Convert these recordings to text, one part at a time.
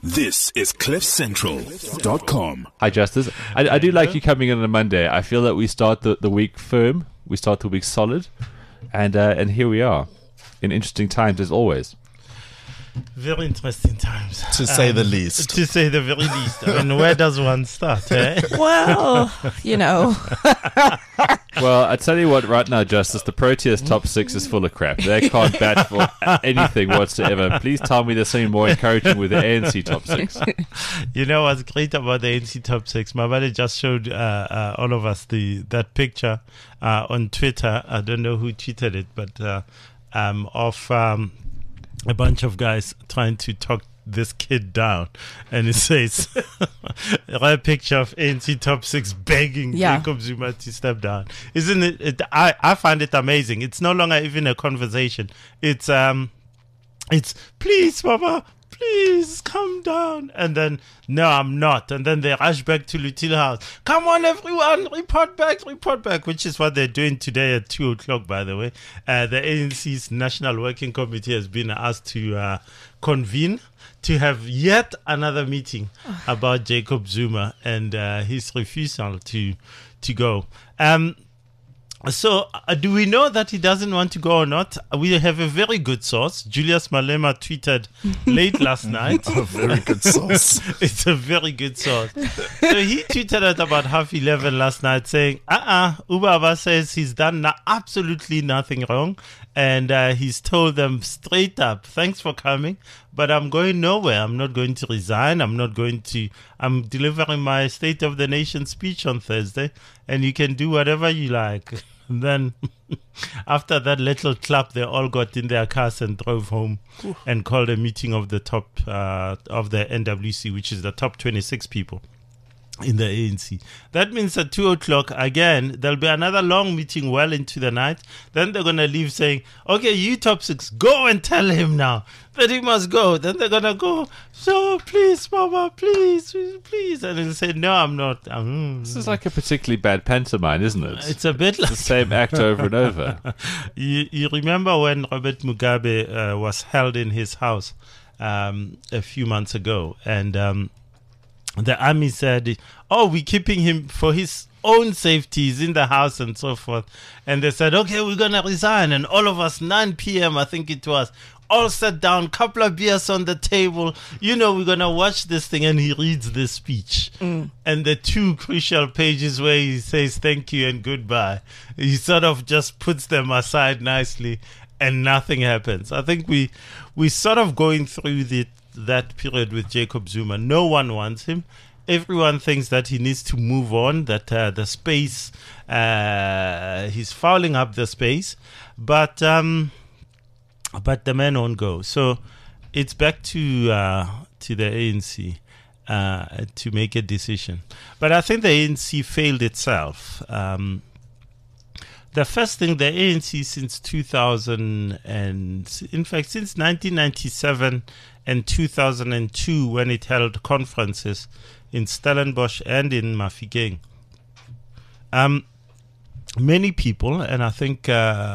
This is CliffCentral.com. Hi, Justice. I do like you coming in on a Monday. I feel that we start the week firm. We start the week solid. And here we are in interesting times as always. Very interesting times. To say the least. To say the very least. I mean, where does one start, eh? Well, you know. Well, I tell you what, right now, Justice, the Proteas top six is full of crap. They can't bat for anything whatsoever. Please tell me there's something more encouraging with the ANC top six. You know what's great about the ANC top six? My buddy just showed all of us that picture on Twitter. I don't know who tweeted it, but of a bunch of guys trying to talk this kid down, and it says a picture of ANC top six begging Jacob Zuma to step down. Isn't it? I find it amazing. It's no longer even a conversation. It's please, Mama, please come down. And then, no, I'm not. And then they rush back to Lutile House. Come on, everyone, report back, which is what they're doing today at 2 o'clock, by the way. The ANC's National Working Committee has been asked to convene to have yet another meeting about Jacob Zuma and his refusal to go. So, do we know that he doesn't want to go or not? We have a very good source. Julius Malema tweeted late last night. A very good source. It's a very good source. So he tweeted at about 11:30 last night saying, Ubaba says he's done absolutely nothing wrong. And he's told them straight up, thanks for coming, but I'm going nowhere. I'm not going to resign. I'm delivering my State of the Nation speech on Thursday, and you can do whatever you like. And then after that little clap, they all got in their cars and drove home and called a meeting of the top of the NWC, which is the top 26 people in the ANC. That means at 2 o'clock, again, there'll be another long meeting well into the night. Then they're going to leave saying, okay, you top six, go and tell him now that he must go. Then they're going to go, so please, Mama, please. And he'll say, no, I'm not. This is like a particularly bad pantomime, isn't it? It's a bit like the same act over and over. You remember when Robert Mugabe was held in his house a few months ago, and the army said, we're keeping him for his own safety. He's in the house and so forth. And they said, okay, we're going to resign. And all of us, 9 p.m., I think it was, all sat down, couple of beers on the table. We're going to watch this thing. And he reads the speech. And the 2 crucial pages where he says thank you and goodbye, he sort of just puts them aside nicely and nothing happens. I think we sort of going through that period with Jacob Zuma. No one wants him. Everyone thinks that he needs to move on, that the space, he's fouling up the space, but the man won't go. So it's back to the ANC to make a decision. But I think the ANC failed itself. The first thing, the ANC since 2000 and in fact since 1997 and 2002, when it held conferences in Stellenbosch and in Mafikeng, many people, and I think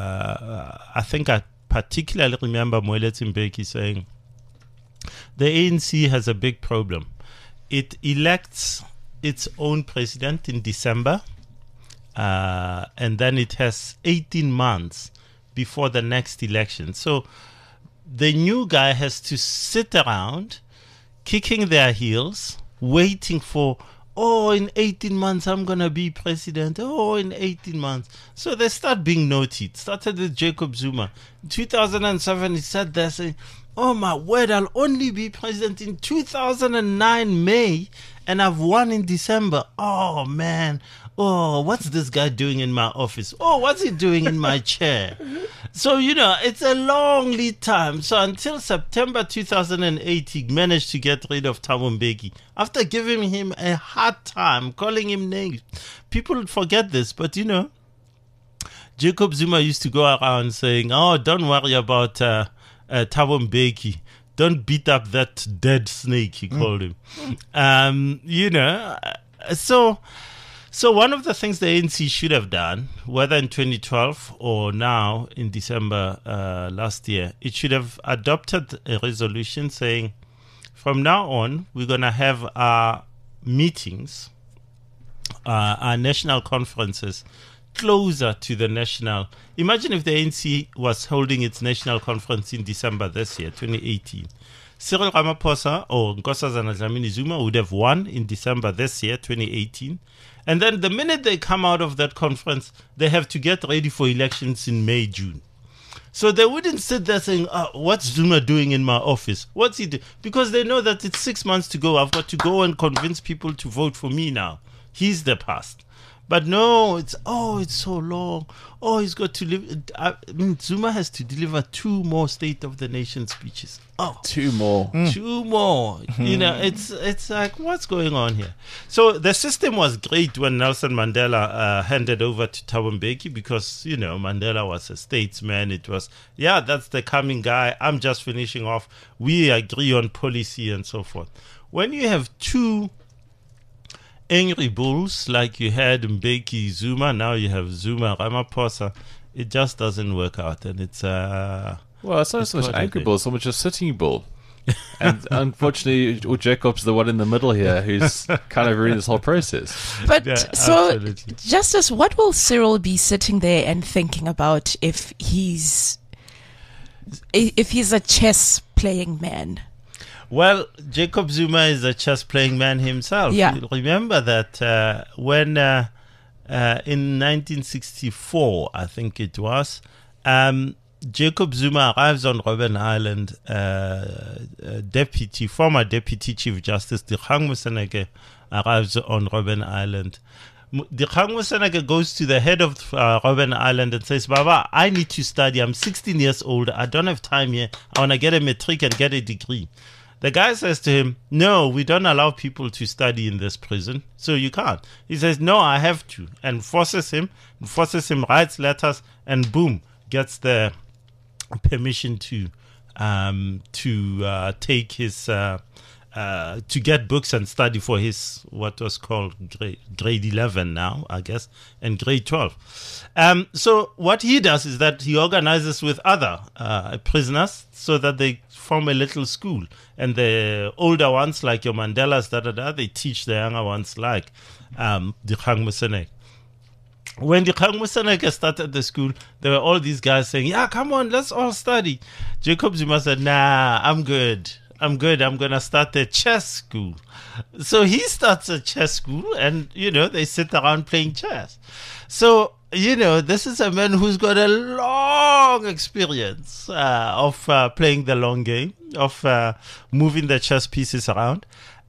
I particularly remember Moeletsi Mbeki saying, the ANC has a big problem. It elects its own president in December, and then it has 18 months before the next election. So the new guy has to sit around kicking their heels, waiting for, in 18 months I'm going to be president. In 18 months. So they start being naughty. It started with Jacob Zuma. In 2007, he sat there saying, oh my word, I'll only be president in 2009 May, and I've won in December. Oh man. What's this guy doing in my office? What's he doing in my chair? So, it's a long lead time. So until September 2008, he managed to get rid of Thabo Mbeki. After giving him a hard time, calling him names. People forget this, but Jacob Zuma used to go around saying, don't worry about Thabo Mbeki. Don't beat up that dead snake, he called him. So one of the things the ANC should have done, whether in 2012 or now in December last year, it should have adopted a resolution saying from now on, we're going to have our meetings, our national conferences, closer to the national. Imagine if the ANC was holding its national conference in December this year, 2018. Cyril Ramaphosa or Nkosazana Dlamini Zuma would have won in December this year, 2018. And then the minute they come out of that conference, they have to get ready for elections in May, June. So they wouldn't sit there saying, what's Zuma doing in my office? What's he doing? Because they know that it's 6 months to go. I've got to go and convince people to vote for me now. He's the past. But no, it's so long. Oh, he's got to live. Zuma has to deliver 2 more State of the Nation speeches. Oh, 2 more. 2 more. You know, it's like, what's going on here? So the system was great when Nelson Mandela handed over to Thabo Mbeki because, you know, Mandela was a statesman. It was, that's the coming guy. I'm just finishing off. We agree on policy and so forth. When you have 2 angry bulls like you had Mbeki Zuma, now you have Zuma Ramaphosa, it just doesn't work out. And it's well, it's not so much angry quite bull, so much a sitting bull. And unfortunately, Jacob's the one in the middle here who's kind of ruined this whole process. But Yeah, so, absolutely. Justice, what will Cyril be sitting there and thinking about if he's a chess playing man? Well, Jacob Zuma is a chess-playing man himself. Yeah. You remember that when in 1964, I think it was, Jacob Zuma arrives on Robben Island. Former Deputy Chief Justice Dikgang Moseneke arrives on Robben Island. Dikgang Moseneke goes to the head of Robben Island and says, Baba, I need to study. I'm 16 years old. I don't have time here. I want to get a matric and get a degree. The guy says to him, no, we don't allow people to study in this prison, so you can't. He says, no, I have to, and forces him, writes letters, and boom, gets the permission to take his, to get books and study for his, what was called grade 11 now, I guess, and grade 12. So what he does is that he organizes with other prisoners so that they form a little school. And the older ones, like your Mandelas, they teach the younger ones, like Dikgang Moseneke. When Dikgang Moseneke started the school, there were all these guys saying, yeah, come on, let's all study. Jacob Zuma said, nah, I'm good. I'm going to start a chess school. So he starts a chess school and, you know, they sit around playing chess. So, you know, this is a man who's got a long experience of playing the long game, of moving the chess pieces around.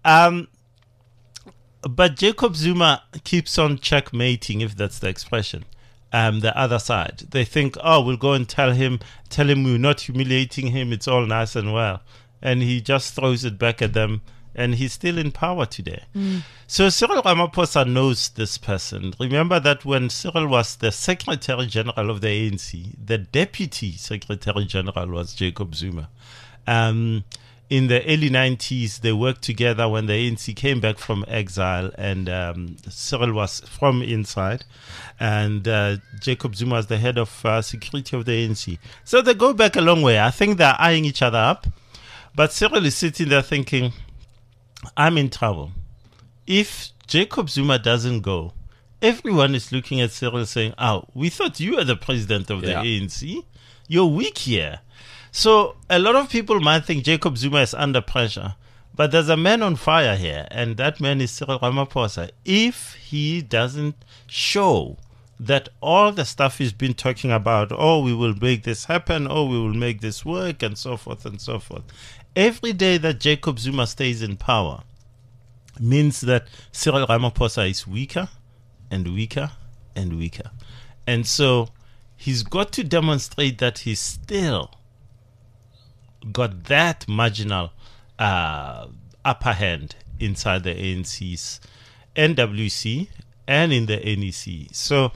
But Jacob Zuma keeps on checkmating, if that's the expression, the other side. They think, we'll go and tell him we're not humiliating him, it's all nice and well. And he just throws it back at them, and he's still in power today. So Cyril Ramaphosa knows this person. Remember that when Cyril was the Secretary General of the ANC, the Deputy Secretary General was Jacob Zuma. In the early 90s, they worked together when the ANC came back from exile, and Cyril was from inside, and Jacob Zuma was the head of security of the ANC. So they go back a long way. I think they're eyeing each other up. But Cyril is sitting there thinking, I'm in trouble. If Jacob Zuma doesn't go, everyone is looking at Cyril saying, we thought you were the president of the ANC. You're weak here. So a lot of people might think Jacob Zuma is under pressure. But there's a man on fire here, and that man is Cyril Ramaphosa. If he doesn't show that all the stuff he's been talking about, we will make this happen, we will make this work, and so forth and so forth. Every day that Jacob Zuma stays in power means that Cyril Ramaphosa is weaker and weaker and weaker. And so he's got to demonstrate that he's still got that marginal upper hand inside the ANC's NWC and in the NEC. So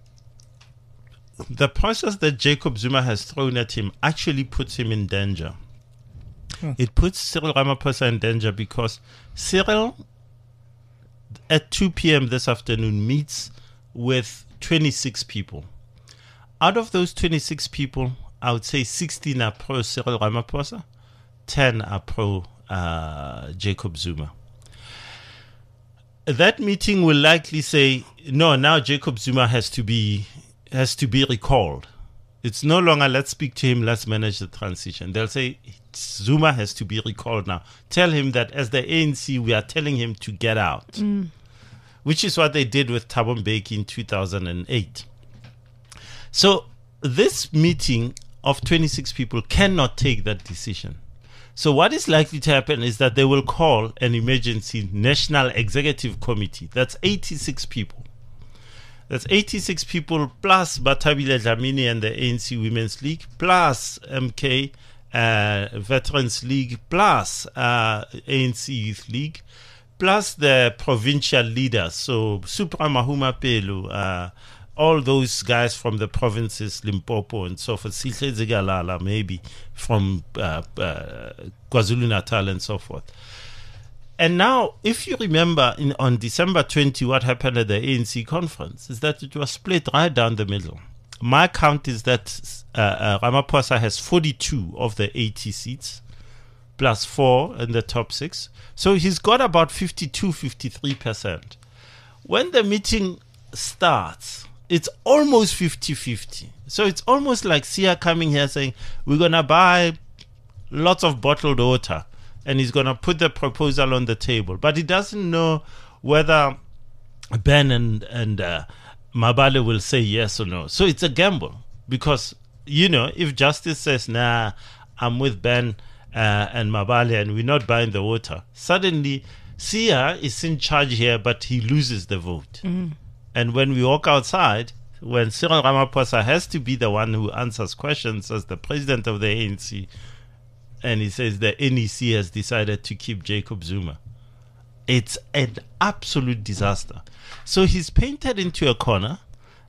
the process that Jacob Zuma has thrown at him actually puts him in danger. It puts Cyril Ramaphosa in danger because Cyril, at 2 p.m. this afternoon, meets with 26 people. Out of those 26 people, I would say 16 are pro Cyril Ramaphosa, 10 are pro Jacob Zuma. That meeting will likely say, no, now Jacob Zuma has to be recalled. It's no longer let's speak to him, let's manage the transition. They'll say Zuma has to be recalled now. Tell him that as the ANC, we are telling him to get out, which is what they did with Thabo Mbeki in 2008. So this meeting of 26 people cannot take that decision. So what is likely to happen is that they will call an emergency National Executive Committee. That's 86 people. That's 86 people plus Bathabile Dlamini and the ANC Women's League, plus MK Veterans League, plus ANC Youth League, plus the provincial leaders. So Supra Mahuma Pelu, all those guys from the provinces, Limpopo and so forth, Sihle Zigalala maybe from KwaZulu-Natal and so forth. And now, if you remember, on December 20, what happened at the ANC conference is that it was split right down the middle. My count is that Ramaphosa has 42 of the 80 seats, plus 4 in the top 6. So he's got about 53%. When the meeting starts, it's almost 50-50. So it's almost like Sia coming here saying, we're going to buy lots of bottled water, and he's going to put the proposal on the table. But he doesn't know whether Ben and Mabale will say yes or no. So it's a gamble. Because, if Justice says, nah, I'm with Ben and Mabale and we're not buying the water, suddenly Sia is in charge here, but he loses the vote. And when we walk outside, when Cyril Ramaphosa has to be the one who answers questions as the president of the ANC, and he says the NEC has decided to keep Jacob Zuma, it's an absolute disaster. So he's painted into a corner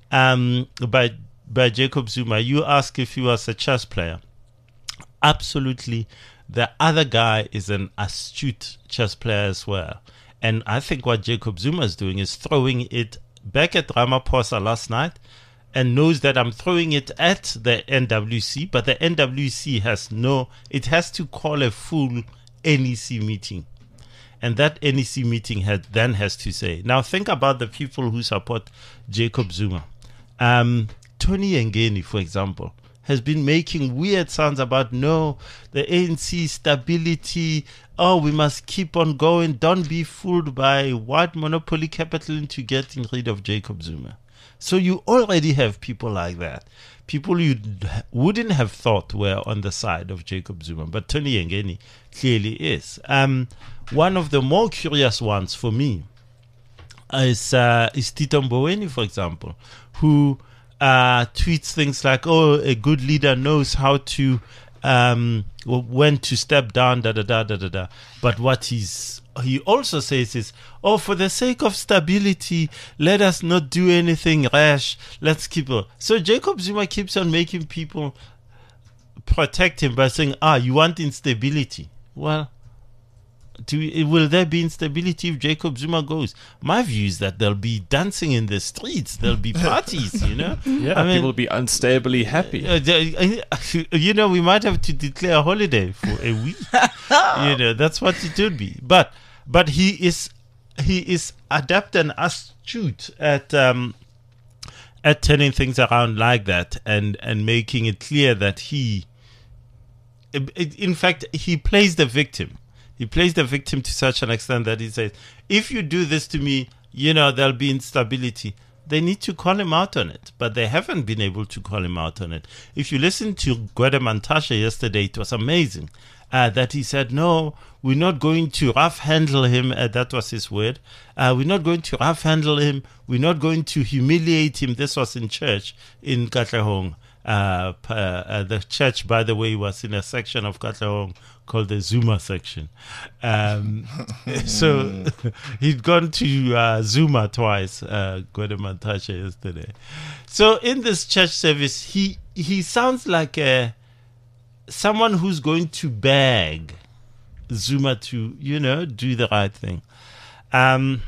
by Jacob Zuma. You ask if he was a chess player. Absolutely. The other guy is an astute chess player as well. And I think what Jacob Zuma is doing is throwing it back at Ramaphosa last night, and knows that I'm throwing it at the NWC, but the NWC has has to call a full NEC meeting. And that NEC meeting then has to say, now think about the people who support Jacob Zuma. Tony Ngeni, for example, has been making weird sounds about, no, the ANC stability, we must keep on going, don't be fooled by white monopoly capital into getting rid of Jacob Zuma. So you already have people like that. People you wouldn't have thought were on the side of Jacob Zuma, but Tony Ngeni clearly is. One of the more curious ones for me is Tito Mboweni, for example, who tweets things like, a good leader knows how to when to step down, da-da-da-da-da-da. But what he also says is, for the sake of stability, let us not do anything rash. Let's keep it. So Jacob Zuma keeps on making people protect him by saying, you want instability. Well, will there be instability if Jacob Zuma goes? My view is that there'll be dancing in the streets. There'll be parties, Yeah, people will be unstably happy. We might have to declare a holiday for a week. That's what it would be. But he is adept and astute at turning things around like that and making it clear that he plays the victim. He plays the victim to such an extent that he says, if you do this to me, there'll be instability. They need to call him out on it, but they haven't been able to call him out on it. If you listen to Gwede Mantashe yesterday, it was amazing that he said, no, we're not going to rough handle him. That was his word. We're not going to rough handle him. We're not going to humiliate him. This was in church in Katlehong. The church, by the way, was in a section of Katlehong called the Zuma section. So he'd gone to Zuma twice, Gwede Mantashe yesterday. So in this church service, he sounds like someone who's going to beg Zuma to, do the right thing. And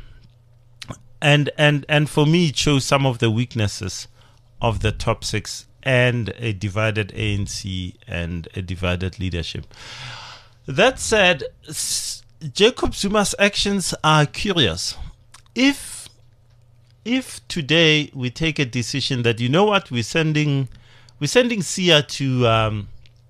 for me, it shows some of the weaknesses of the top 6 and a divided ANC and a divided leadership. That said, Jacob Zuma's actions are curious. If today we take a decision that, you know what, we're sending Sia to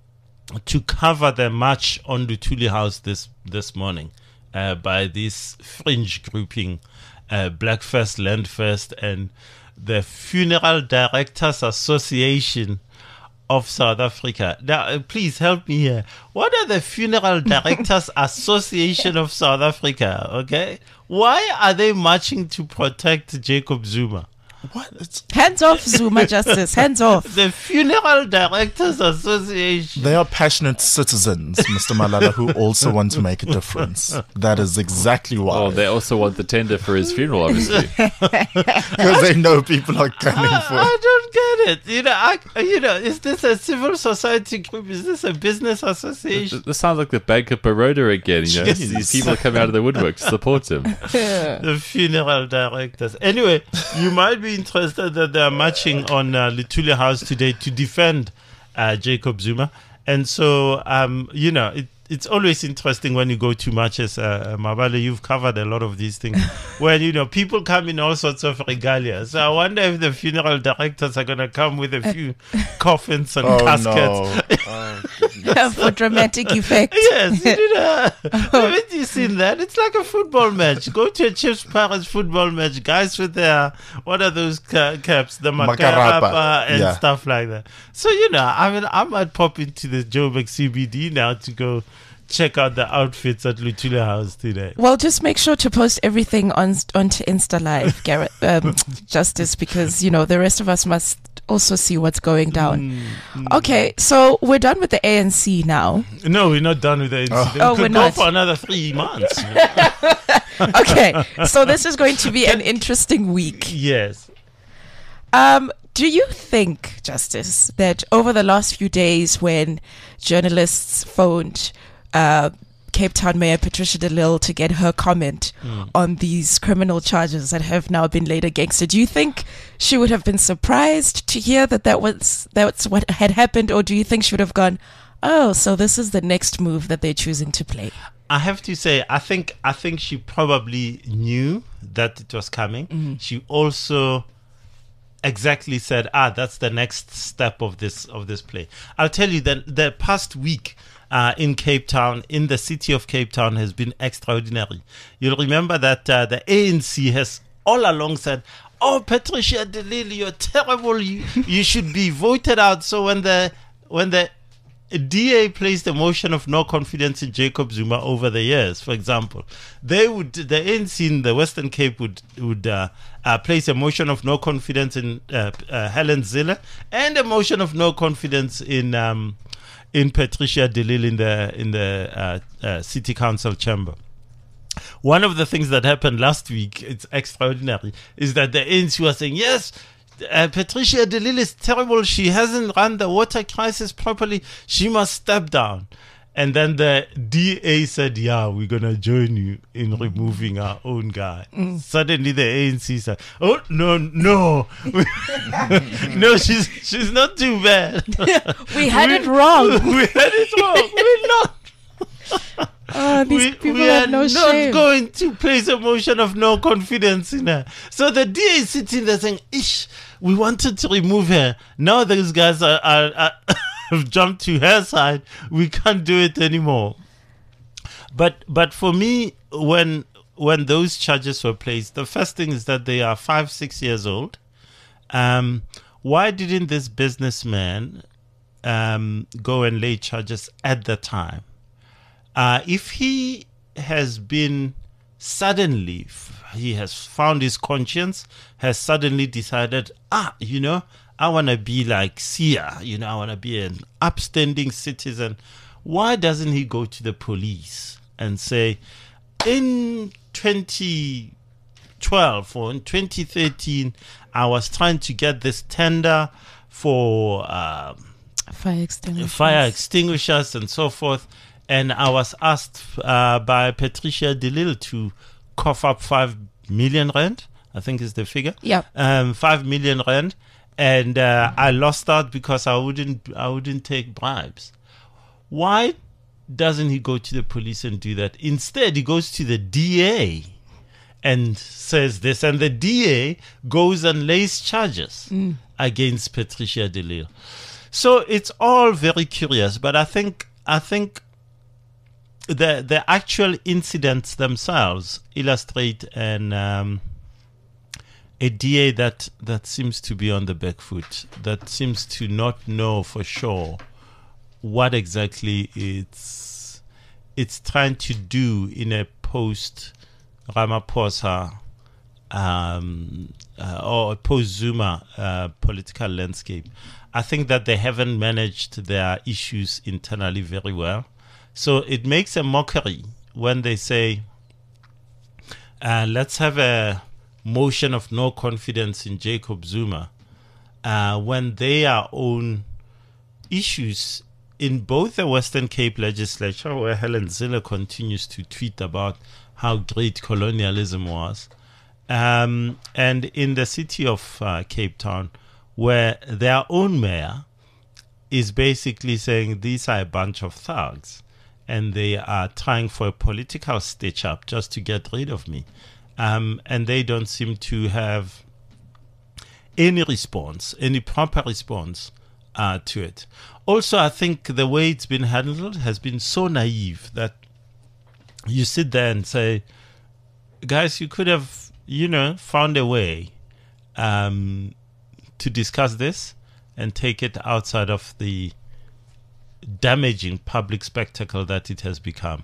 cover the march on Luthuli House this morning by this fringe grouping, Black First, Land First, and the Funeral Directors Association of South Africa. Now, please help me here. What are the Funeral Directors Association of South Africa? Okay, why are they marching to protect Jacob Zuma? What? It's, Hands off, Zuma Justice. Hands off. The Funeral Directors Association. they are passionate citizens, Mr. Malala, who also want to make a difference. That is exactly why. Oh, they also want the tender for his funeral, obviously. Because they know people are coming for I don't get it. Is this a civil society group? Is this a business association? This sounds like the Bank of Baroda again. Jeez. These people come out of the woodwork to support him. The funeral directors. Anyway, you might be interested that they are marching on Luthuli House today to defend Jacob Zuma. And so, it's always interesting when you go to marches. Mabale, you've covered a lot of these things. When, people come in all sorts of regalia. So I wonder if the funeral directors are going to come with a few coffins and caskets. For dramatic effect. Yes, haven't you seen that? It's like a football match. Go to a Chiefs Pirates football match. Guys with their, what are those caps? The makarapa and stuff like that. So, I might pop into the Joburg CBD now to go check out the outfits at Luthuli House today. Well, just make sure to post everything onto Insta Live, Garrett, Justice, because, the rest of us must also see what's going down. Okay, so we're done with the ANC now. No, we're not done with the ANC. Oh, We we're could go not. for another 3 months. Okay, so this is going to be an interesting week. Yes. Do you think, Justice, that over the last few days when journalists phoned Cape Town Mayor Patricia de Lille to get her comment on these criminal charges that have now been laid against her, do you think she would have been surprised to hear that's what had happened, or do you think she would have gone, oh, so this is the next move that they're choosing to play? I have to say, I think she probably knew that it was coming. She also exactly said, that's the next step of this play. I'll tell you that the past week in Cape Town, in the city of Cape Town, has been extraordinary. You'll remember that the ANC has all along said, oh, Patricia de Lille, you're terrible. You should be voted out. So when the DA placed a motion of no confidence in Jacob Zuma over the years, for example, the ANC in the Western Cape would place a motion of no confidence in Helen Zille and a motion of no confidence in Patricia de Lille in the City Council chamber. One of the things that happened last week, it's extraordinary, is that the ANC was saying, yes, Patricia de Lille is terrible. She hasn't run the water crisis properly. She must step down. And then the DA said, yeah, we're going to join you in removing our own guy. Suddenly the ANC said, oh, no. No, she's not too bad. We had it wrong. We had it wrong. We're not. These people we have are no not shame. going to place a motion of no confidence in her. So the DA is sitting there saying, we wanted to remove her. Now those guys are have jumped to her side. We can't do it anymore. But for me, when those charges were placed, the first thing is that they are 5-6 years old. Why didn't this businessman go and lay charges at the time? If he has been suddenly, he has found his conscience, has suddenly decided, I want to be like Sia, I want to be an upstanding citizen. Why doesn't he go to the police and say, in 2012 or in 2013, I was trying to get this tender for Fire extinguishers and so forth, and I was asked by Patricia de Lille to cough up 5 million rand, I think is the figure. Yeah. 5 million rand, and I lost out because I wouldn't take bribes. Why doesn't he go to the police and do that? Instead, he goes to the DA and says this, and the DA goes and lays charges against Patricia de Lille. So it's all very curious, but I think the actual incidents themselves illustrate a DA that seems to be on the back foot, that seems to not know for sure what exactly it's trying to do in a post Ramaphosa or post-Zuma political landscape. I think that they haven't managed their issues internally very well. So it makes a mockery when they say, let's have a motion of no confidence in Jacob Zuma, when their own issues in both the Western Cape legislature, where Helen Zille continues to tweet about how great colonialism was, and in the city of Cape Town, where their own mayor is basically saying these are a bunch of thugs and they are trying for a political stitch-up just to get rid of me. And they don't seem to have any response, any proper response to it. Also, I think the way it's been handled has been so naive that you sit there and say, guys, you could have, found a way to discuss this and take it outside of the damaging public spectacle that it has become.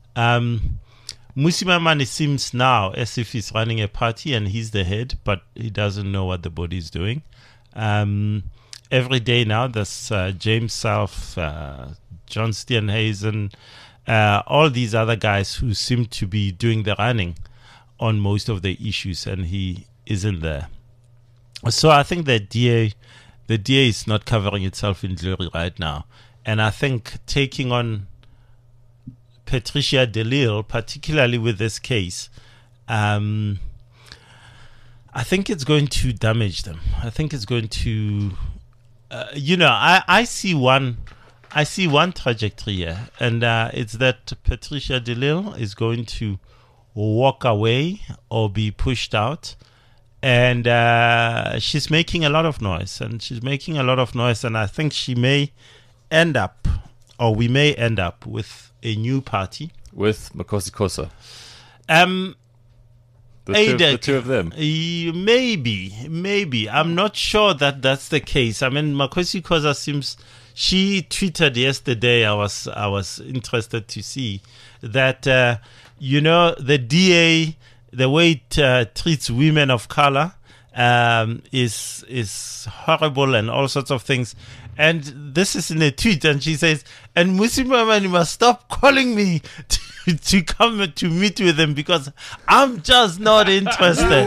Mmusi Maimane seems now as if he's running a party and he's the head, but he doesn't know what the body is doing. Every day now, there's James Self, John Steenhuisen, all these other guys who seem to be doing the running on most of the issues, and he isn't there. So I think the DA is not covering itself in glory right now. And I think taking on Patricia de Lille, particularly with this case, I think it's going to damage them. I think it's going to, I see one trajectory here, and it's that Patricia de Lille is going to walk away or be pushed out. And she's making a lot of noise, and I think she may end up, or we may end up with a new party. With Makosi Kosa. The two of them. Maybe. I'm not sure that that's the case. I mean, Makosi Kosa seems... She tweeted yesterday, I was interested to see, that, the DA... the way it treats women of color is horrible and all sorts of things. And this is in a tweet, and she says, and Mmusi Maimane must stop calling me to come to meet with them because I'm just not interested.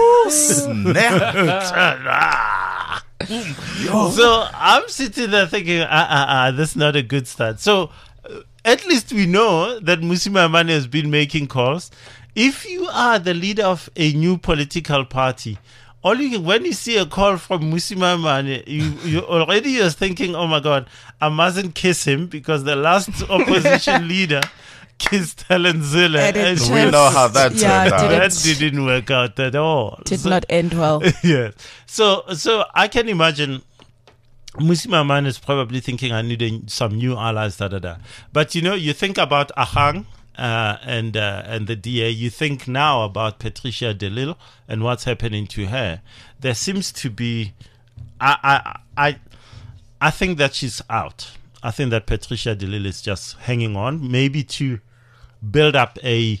So I'm sitting there thinking, this is not a good start. So at least we know that Mmusi Maimane has been making calls. If you are the leader of a new political party, when you see a call from Mmusi Maimane, you already are thinking, oh my God, I mustn't kiss him because the last opposition leader kissed Helen Zille. And we know how that turned out. That didn't work out at all. Did not end well. Yes. So I can imagine Mmusi Maimane is probably thinking, I need some new allies, But you think about Ahang, and the DA, you think now about Patricia de Lille and what's happening to her. There seems to be, I think that she's out. I think that Patricia de Lille is just hanging on, maybe to build up a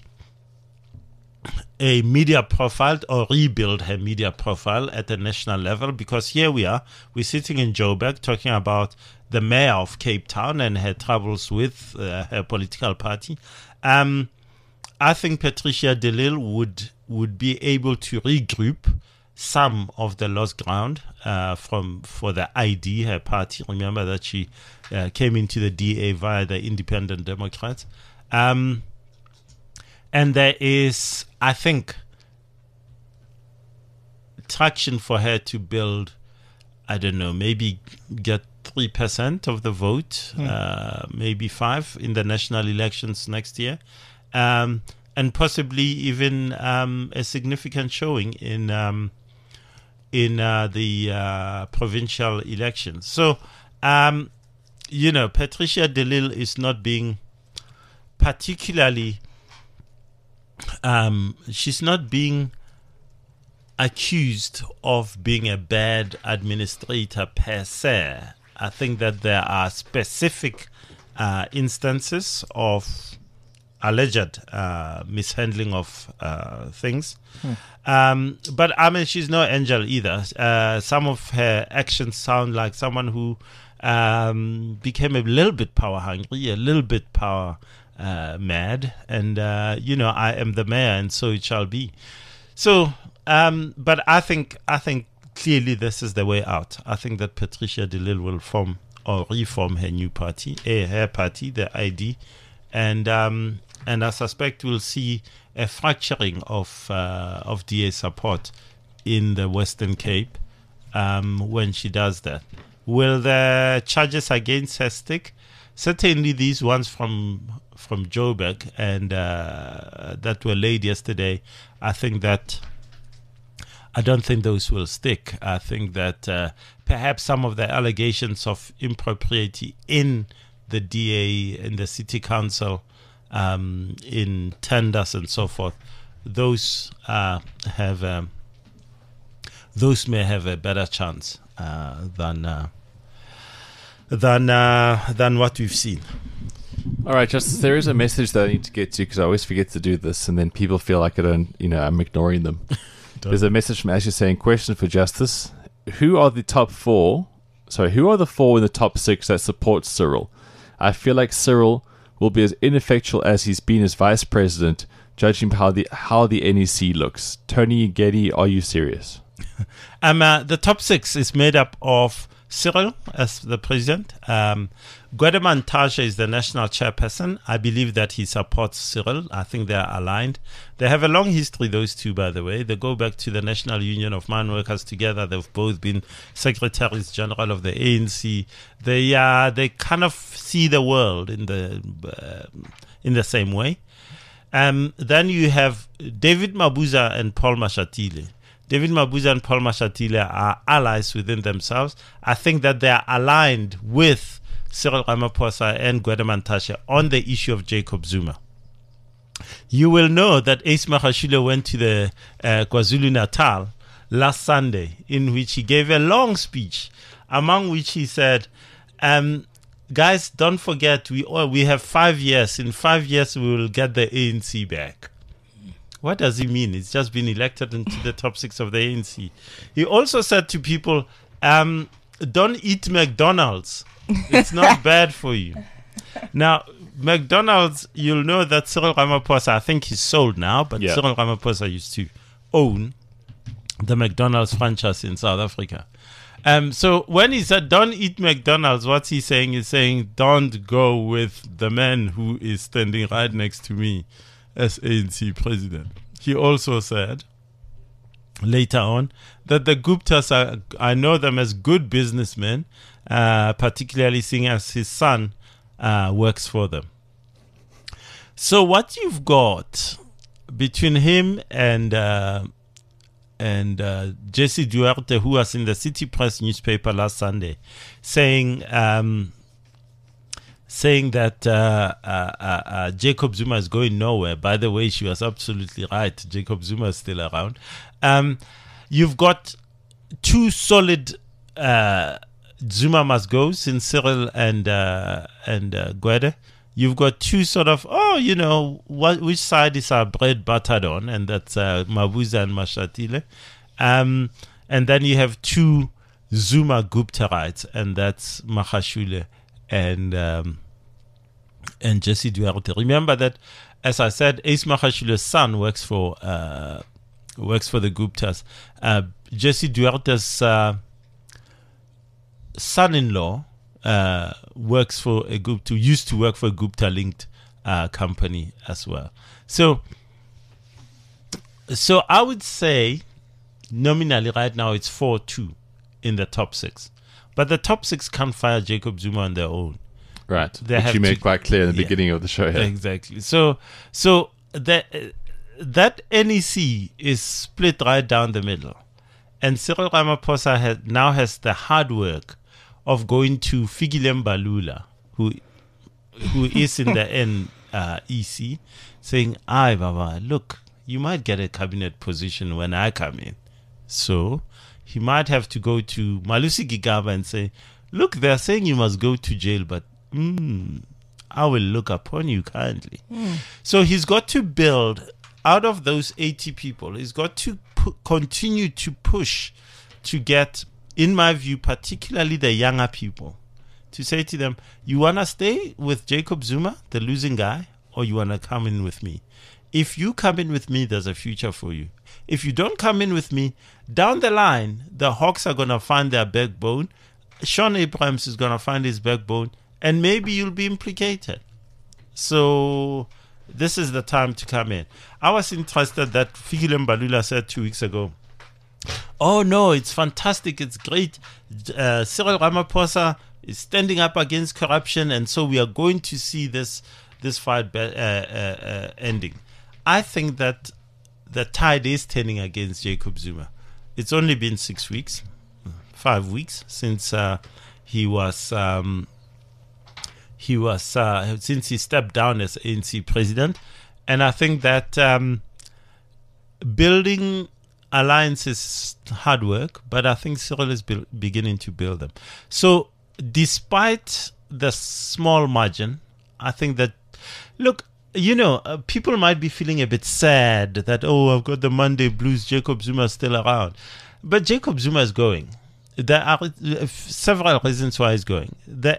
media profile or rebuild her media profile at the national level, because here we're sitting in Joburg talking about the mayor of Cape Town and her troubles with her political party. I think Patricia de Lille would be able to regroup some of the lost ground for the ID, her party. Remember that she came into the DA via the Independent Democrats. And there is, I think, traction for her to build, I don't know, maybe get 3% of the vote, maybe 5% in the national elections next year, and possibly even a significant showing in the provincial elections. So, Patricia de Lille is not being particularly, she's not being accused of being a bad administrator per se. I think that there are specific instances of alleged mishandling of things. But I mean, she's no angel either. Some of her actions sound like someone who became a little bit power hungry, a little bit power mad, and I am the mayor, and so it shall be. So, but I think clearly this is the way out. I think that Patricia de Lille will form or reform her new party, her party, the ID, and I suspect we'll see a fracturing of DA support in the Western Cape when she does that. Will the charges against her stick? Certainly these ones from Joburg and that were laid yesterday, I don't think those will stick. I think that perhaps some of the allegations of impropriety in the DA, in the city council, in tenders and so forth, those may have a better chance than what we've seen. All right, Justice, there is a message that I need to get to because I always forget to do this, and then people feel like I'm ignoring them. There's a message from Ashley saying, question for Justice. Who are the four in the top 6 that support Cyril? I feel like Cyril will be as ineffectual as he's been as vice president, judging by how the NEC looks. Tony Getty, are you serious? The top 6 is made up of Cyril as the president. Gwede Mantashe is the national chairperson. I believe that he supports Cyril. I think they are aligned. They have a long history, those two, by the way. They go back to the National Union of Mine Workers together. They've both been secretaries general of the ANC. They kind of see the world in the same way. Then you have David Mabuza and Paul Mashatile. David Mabuza and Paul Mashatile are allies within themselves. I think that they are aligned with Cyril Ramaphosa and Gwede Mantashe on the issue of Jacob Zuma. You will know that Ace Magashule went to the KwaZulu-Natal last Sunday, in which he gave a long speech, among which he said, guys, don't forget, we have 5 years. In 5 years, we will get the ANC back. What does he mean? He's just been elected into the top 6 of the ANC. He also said to people, don't eat McDonald's. It's not bad for you. Now, McDonald's, you'll know that Cyril Ramaphosa, I think he's sold now, but Cyril Ramaphosa used to own the McDonald's franchise in South Africa. So when he said, don't eat McDonald's, what's he saying? He's saying, don't go with the man who is standing right next to me as ANC president. He also said later on that the Guptas I know them as good businessmen, particularly seeing as his son works for them. So what you've got between him and Jesse Duarte, who was in the City Press newspaper last Sunday, saying that Jacob Zuma is going nowhere. By the way, she was absolutely right. Jacob Zuma is still around. You've got two solid Zuma must go since Cyril and Gwede. You've got two sort of, which side is our bread buttered on, and that's Mabuza and Mashatile. And then you have two Zuma Guptarites, and that's Magashule and Jesse Duarte. Remember that, as I said, Ace Magashule's son works for the Guptas. Jesse Duarte's son-in-law works for a Gupta, used to work for a Gupta-linked company as well. So I would say nominally right now it's 4-2 in the top 6. But the top 6 can't fire Jacob Zuma on their own. Right. They Which have you made to- quite clear in the Yeah. beginning of the show here. Exactly. So that NEC is split right down the middle. And Cyril Ramaphosa now has the hard work of going to Fikile Mbalula, who is in the NEC, saying, "Aye, Baba, look, you might get a cabinet position when I come in." So he might have to go to Malusi Gigaba and say, "Look, they're saying you must go to jail, but I will look upon you kindly." So he's got to build out of those 80 people. He's got to continue to push to get, in my view, particularly the younger people, to say to them, you want to stay with Jacob Zuma, the losing guy, or you want to come in with me? If you come in with me, there's a future for you. If you don't come in with me, down the line, the Hawks are going to find their backbone. Sean Abrams is going to find his backbone, and maybe you'll be implicated. So this is the time to come in. I was interested that Fikile Mbalula said 2 weeks ago, "Oh no, it's fantastic, it's great. Cyril Ramaphosa is standing up against corruption, and so we are going to see this fight ending." I think that the tide is turning against Jacob Zuma. It's only been 6 weeks, 5 weeks since since he stepped down as ANC president, and I think that building alliance is hard work, but I think Cyril is beginning to build them. So despite the small margin, I think that, look, people might be feeling a bit sad that, oh, I've got the Monday blues, Jacob Zuma is still around. But Jacob Zuma is going. There are several reasons why he's going. The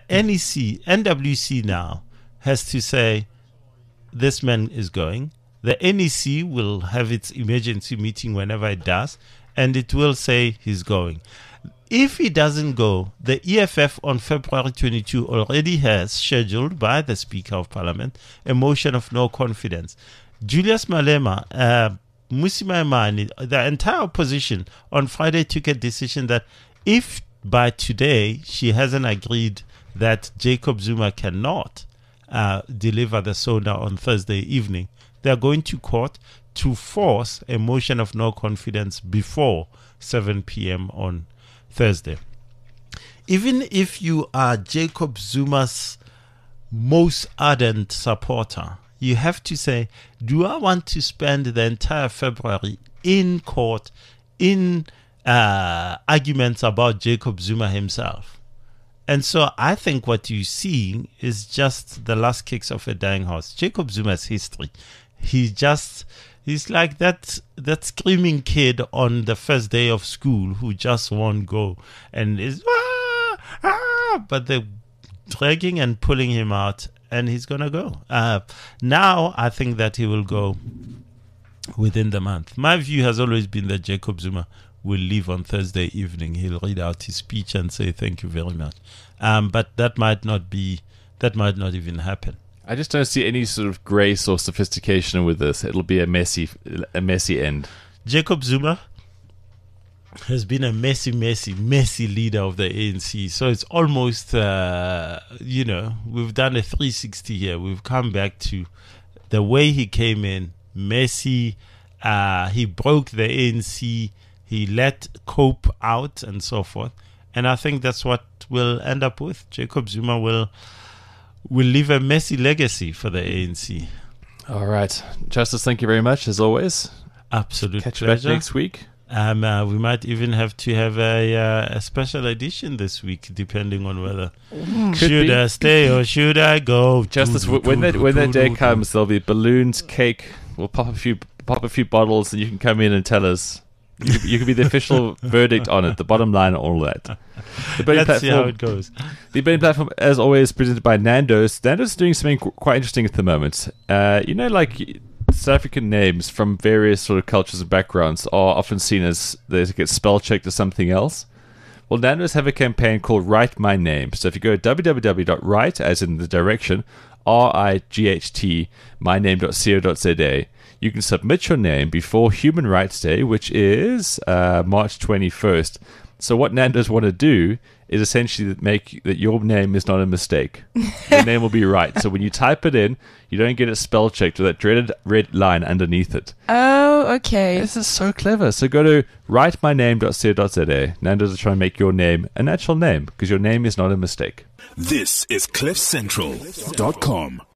NWC now has to say, this man is going. The NEC will have its emergency meeting whenever it does, and it will say he's going. If he doesn't go, the EFF on February 22 already has scheduled by the Speaker of Parliament a motion of no confidence. Julius Malema, Mmusi Maimane, the entire opposition on Friday took a decision that if by today she hasn't agreed that Jacob Zuma cannot deliver the soda on Thursday evening, they are going to court to force a motion of no confidence before 7 p.m. on Thursday. Even if you are Jacob Zuma's most ardent supporter, you have to say, do I want to spend the entire February in court in arguments about Jacob Zuma himself? And so I think what you're seeing is just the last kicks of a dying horse. Jacob Zuma's history. He's like that screaming kid on the first day of school who just won't go and is but they're dragging and pulling him out, and he's gonna go. Now I think that he will go within the month. My view has always been that Jacob Zuma will leave on Thursday evening. He'll read out his speech and say thank you very much. But that might not even happen. I just don't see any sort of grace or sophistication with this. It'll be a messy end. Jacob Zuma has been a messy leader of the ANC. So it's almost, we've done a 360 here. We've come back to the way he came in, messy. He broke the ANC. He let Cope out and so forth. And I think that's what we'll end up with. Jacob Zuma will leave a messy legacy for the ANC. All right. Justice, thank you very much, as always. Absolute Catch you pleasure. back next week. We might even have to have a special edition this week, depending on whether should I stay or should I go. Justice, when that day comes, there'll be balloons, cake. We'll pop a few bottles, and you can come in and tell us. You can be the official verdict on it, the bottom line, all that. Let's see how it goes. The Burning Platform, as always, presented by Nando's. Nando's is doing something quite interesting at the moment. Like South African names from various sort of cultures and backgrounds are often seen as they get spell checked to something else. Well, Nando's have a campaign called Write My Name. So if you go to www.write, as in the direction, RIGHT, myname.co.za, you can submit your name before Human Rights Day, which is March 21st. So what Nando's want to do is essentially that your name is not a mistake. Your name will be right. So when you type it in, you don't get it spell checked with that dreaded red line underneath it. Oh, okay. This is so clever. So go to writemyname.co.za. Nando's is trying to make your name a natural name because your name is not a mistake. This is CliffCentral.com.